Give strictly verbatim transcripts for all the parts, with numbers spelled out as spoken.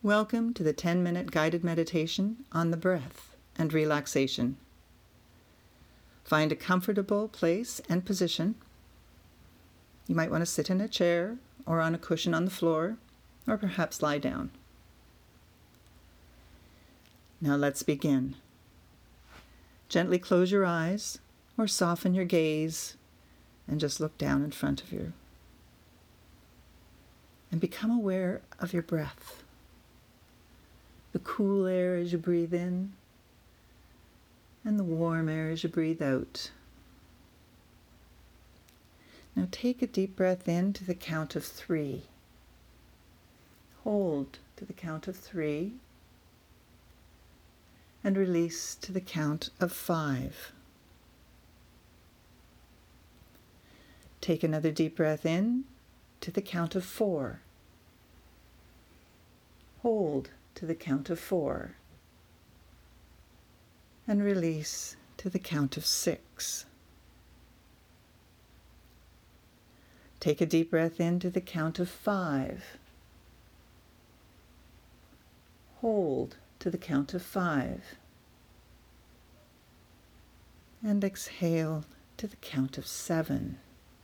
Welcome to the ten-minute guided meditation on the breath and relaxation. Find a comfortable place and position. You might want to sit in a chair or on a cushion on the floor, or perhaps lie down. Now let's begin. Gently close your eyes or soften your gaze and just look down in front of you. And become aware of your breath. The cool air as you breathe in, and the warm air as you breathe out. Now take a deep breath in to the count of three. Hold to the count of three, and release to the count of five. Take another deep breath in to the count of four. Hold to the count of four, and release to the count of six. Take a deep breath in to the count of five. Hold to the count of five, and exhale to the count of seven.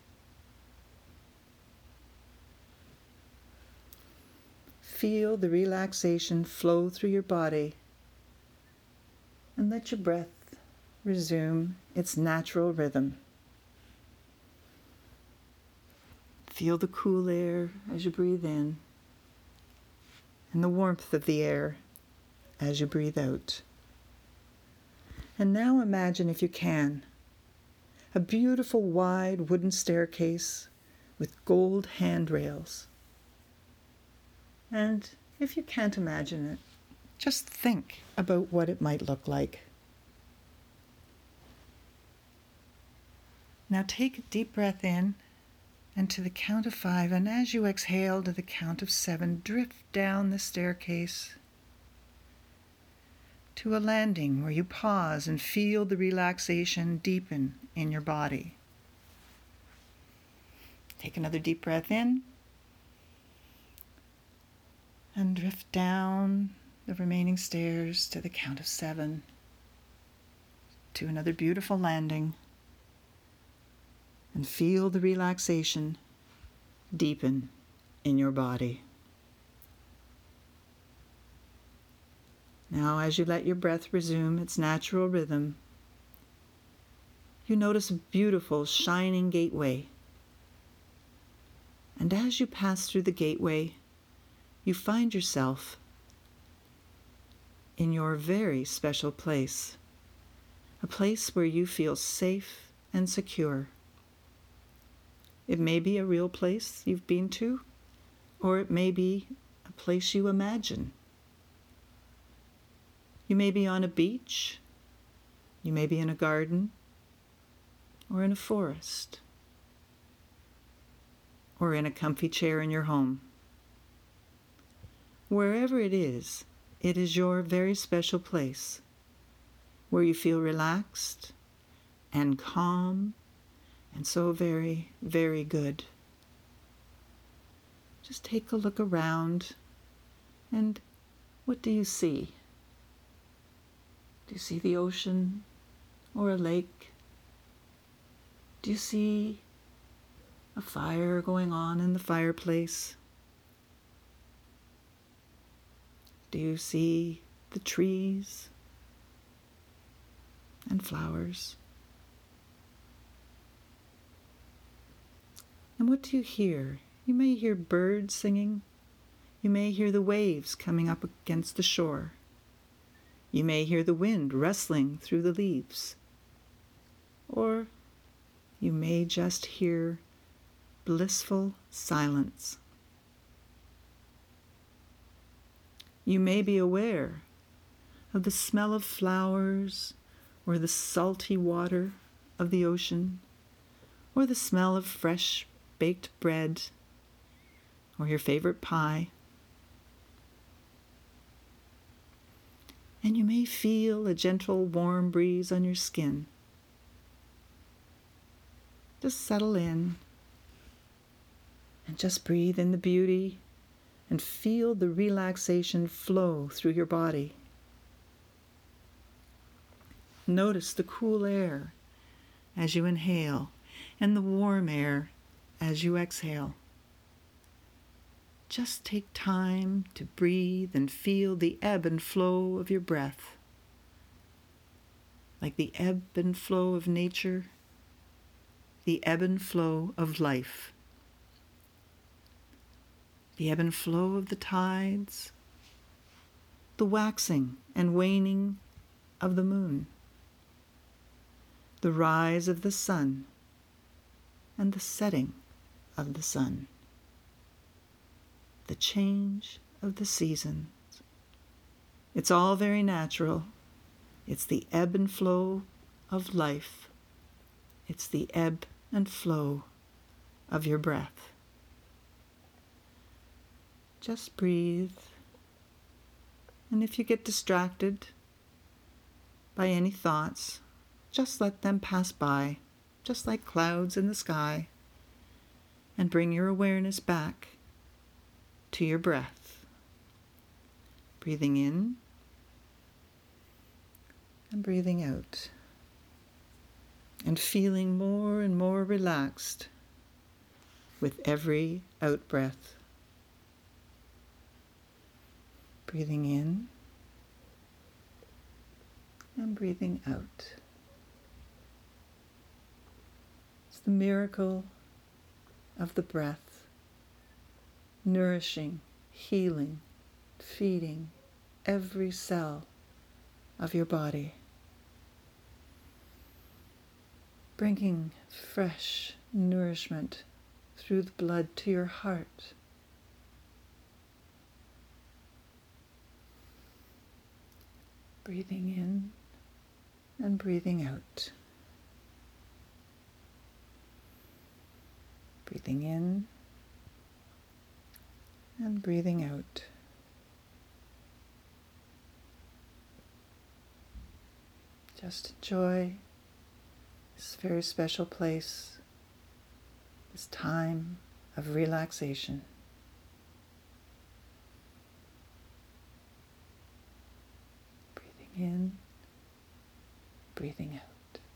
Feel the relaxation flow through your body, and let your breath resume its natural rhythm. Feel the cool air as you breathe in, and the warmth of the air as you breathe out. And now imagine, if you can, a beautiful wide wooden staircase with gold handrails. And if you can't imagine it, just think about what it might look like. Now take a deep breath in, and to the count of five, and as you exhale to the count of seven, drift down the staircase to a landing where you pause and feel the relaxation deepen in your body. Take another deep breath in, and drift down the remaining stairs to the count of seven, to another beautiful landing, and feel the relaxation deepen in your body. Now, as you let your breath resume its natural rhythm, you notice a beautiful shining gateway. And as you pass through the gateway, you find yourself in your very special place, a place where you feel safe and secure. It may be a real place you've been to, or it may be a place you imagine. You may be on a beach, you may be in a garden, or in a forest, or in a comfy chair in your home. Wherever it is, it is your very special place where you feel relaxed and calm and so very, very good. Just take a look around, and what do you see? Do you see the ocean or a lake? Do you see a fire going on in the fireplace? Do you see the trees and flowers? And what do you hear? You may hear birds singing. You may hear the waves coming up against the shore. You may hear the wind rustling through the leaves. Or you may just hear blissful silence. You may be aware of the smell of flowers, or the salty water of the ocean, or the smell of fresh baked bread, or your favorite pie. And you may feel a gentle warm breeze on your skin. Just settle in and just breathe in the beauty and feel the relaxation flow through your body. Notice the cool air as you inhale and the warm air as you exhale. Just take time to breathe and feel the ebb and flow of your breath. Like the ebb and flow of nature, the ebb and flow of life. The ebb and flow of the tides, the waxing and waning of the moon, the rise of the sun and the setting of the sun, the change of the seasons. It's all very natural. It's the ebb and flow of life. It's the ebb and flow of your breath. Just breathe. And if you get distracted by any thoughts, just let them pass by, just like clouds in the sky, and bring your awareness back to your breath. Breathing in and breathing out, and feeling more and more relaxed with every out-breath. Breathing in and breathing out. It's the miracle of the breath, nourishing, healing, feeding every cell of your body, bringing fresh nourishment through the blood to your heart. Breathing in and breathing out. Breathing in and breathing out. Just enjoy this very special place, this time of relaxation. Breathing in, breathing out.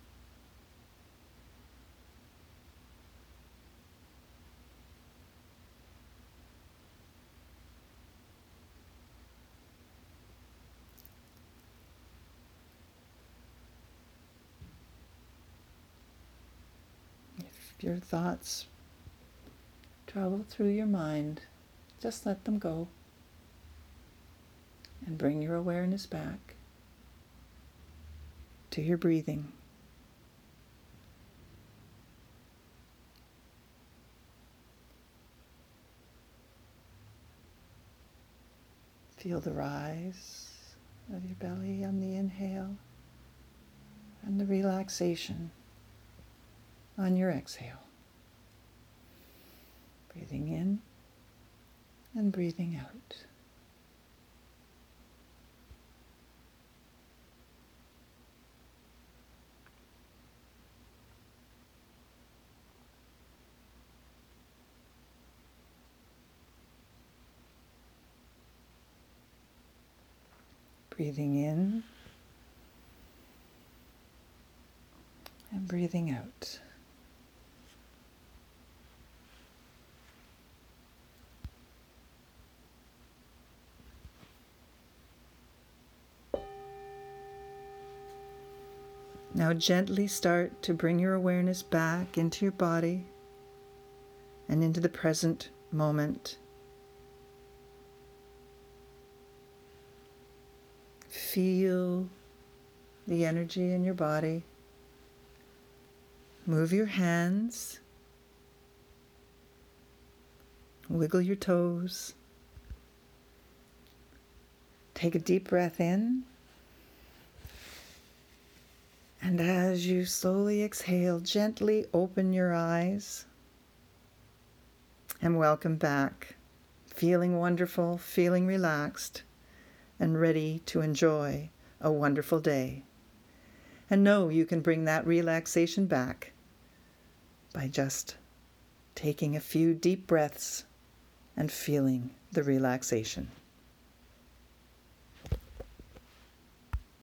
If your thoughts travel through your mind, just let them go and bring your awareness back to your breathing. Feel the rise of your belly on the inhale and the relaxation on your exhale. Breathing in and breathing out. Breathing in and breathing out. Now gently start to bring your awareness back into your body and into the present moment. Feel the energy in your body. Move your hands. Wiggle your toes. Take a deep breath in. And as you slowly exhale, gently open your eyes. And welcome back. Feeling wonderful, feeling relaxed, and ready to enjoy a wonderful day. And know you can bring that relaxation back by just taking a few deep breaths and feeling the relaxation.